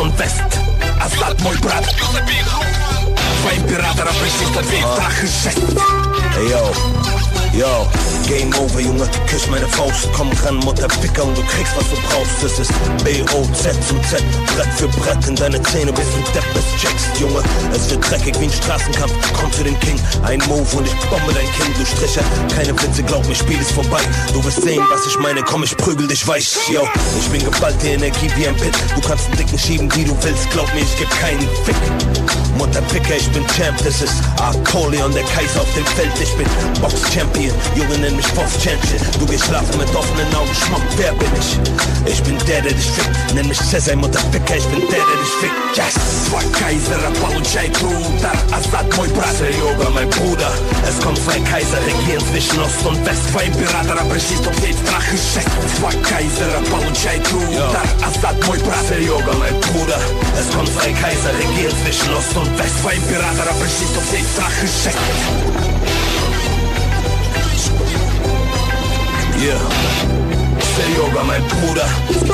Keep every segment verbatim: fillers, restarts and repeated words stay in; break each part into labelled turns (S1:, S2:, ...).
S1: und West. Assad, мой брат. Два императора пришли, что дверь страх и жесть.
S2: Ey, yo, yo, Game Over, Junge, küss meine Faust. Komm ran, Mutterficker, und du kriegst, was du brauchst. Es ist B O Z zum Z, Brett für Brett in deine Zähne, bis du Depp bist, checkst, Junge. Es wird dreckig wie ein Straßenkampf, komm zu den King. Ein Move und ich bombe dein Kind, du Stricher. Keine Witze, glaub mir, Spiel ist vorbei. Du wirst sehen, was ich meine, komm, ich prügel dich weich. Yo, ich bin geballte Energie wie ein Pit. Du kannst einen Dicken schieben, wie du willst, glaub mir, ich geb keinen Fick. Mutterficker, ich bin Champ, das ist Apollyon, der Kaiser auf dem Feld. Ich bin Box-Champion, Junge, nenn mich Boss-Champion. Du gehst schlafen mit offenen Augen, Schmuck, wer bin ich? Ich bin der, der dich fickt, nenn mich Cäsar, Mutterficker, ich bin der, der dich fickt. Yes!
S1: Два Кайзера получает удар, Assad, мой брат.
S2: Serjoga, mein Bruder, es kommt zwei Kaiser, regieren zwischen Ost und West.
S1: Два императора пришли, чтоб сеять страх и жесть. Два Кайзера получает удар, Assad, мой брат.
S2: Serjoga, mein Bruder, es kommt zwei Kaiser, regieren zwischen Ost und West.
S1: Два императора пришли, чтоб сеять страх и жесть.
S2: Yeah, Serjoga, mein Bruder.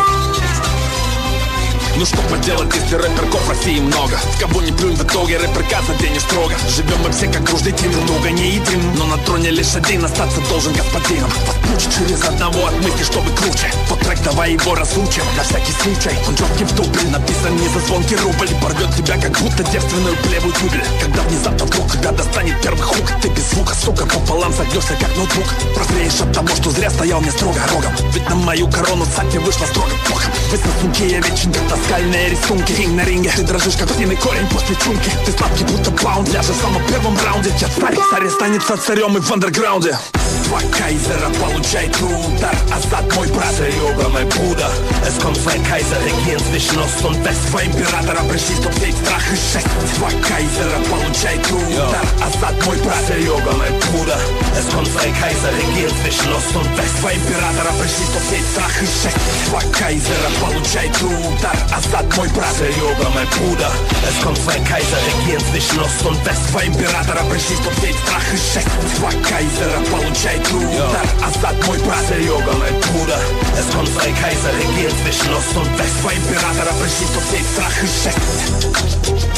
S1: Ну что поделать, если рэперков в России много? В кого не плюнь, в итоге рэпер каждый день строго. Живем мы все как дружный тим, много не едим. Но на троне лишь один остаться должен господином. Подпучь через одного от мысли, чтобы круче. Вот трек, давай его разучим, на всякий случай. Он четкий в дубль, написан не за звонкий рубль. Порвет тебя, как будто девственную плевую тюбель. Когда внезапно вдруг тебя достанет первый хук. Ты без звука, сука, пополам согнешься, как ноутбук. Прозреешь от того, что зря стоял мне строго рогом. Ведь на мою корону сатья вышла строго боком. Вы сосунки, я вечен, как таскальные рисунки. Кинг на ринге, ты дрожишь, как птиный корень после чумки. Ты слабкий, будто баунд, ляжешь в самом первом раунде. Я царь, царь останется царем и в андерграунде. Два Кайзера получает удар, Assad, мой брат.
S2: Serjoga, mein Bruder, es kommt zwei Kaiser, regieren zwischen Ost und West.
S1: Два императора пришли, чтоб сеять страх и жесть. Два Кайзера получает удар, Assad, мой брат.
S2: Serjoga, mein Bruder, es kommt zwei Kaiser, regieren zwischen Ost und West.
S1: Два императора пришли, чтоб сеять страх и жесть. Два Кайзера получает удар, Assad, мой брат.
S2: Serjoga, mein Bruder, es kommt zwei Kaiser, regieren zwischen Ost und West.
S1: Два императора пришли, чтоб сеять страх и жесть. Два Кайзера получает удар, Assad, мой брат.
S2: Serjoga, mein Bruder, es kommt zwei Kaiser, regieren zwischen Ost und West.
S1: Два императора пришли, чтоб сеять страх и жесть.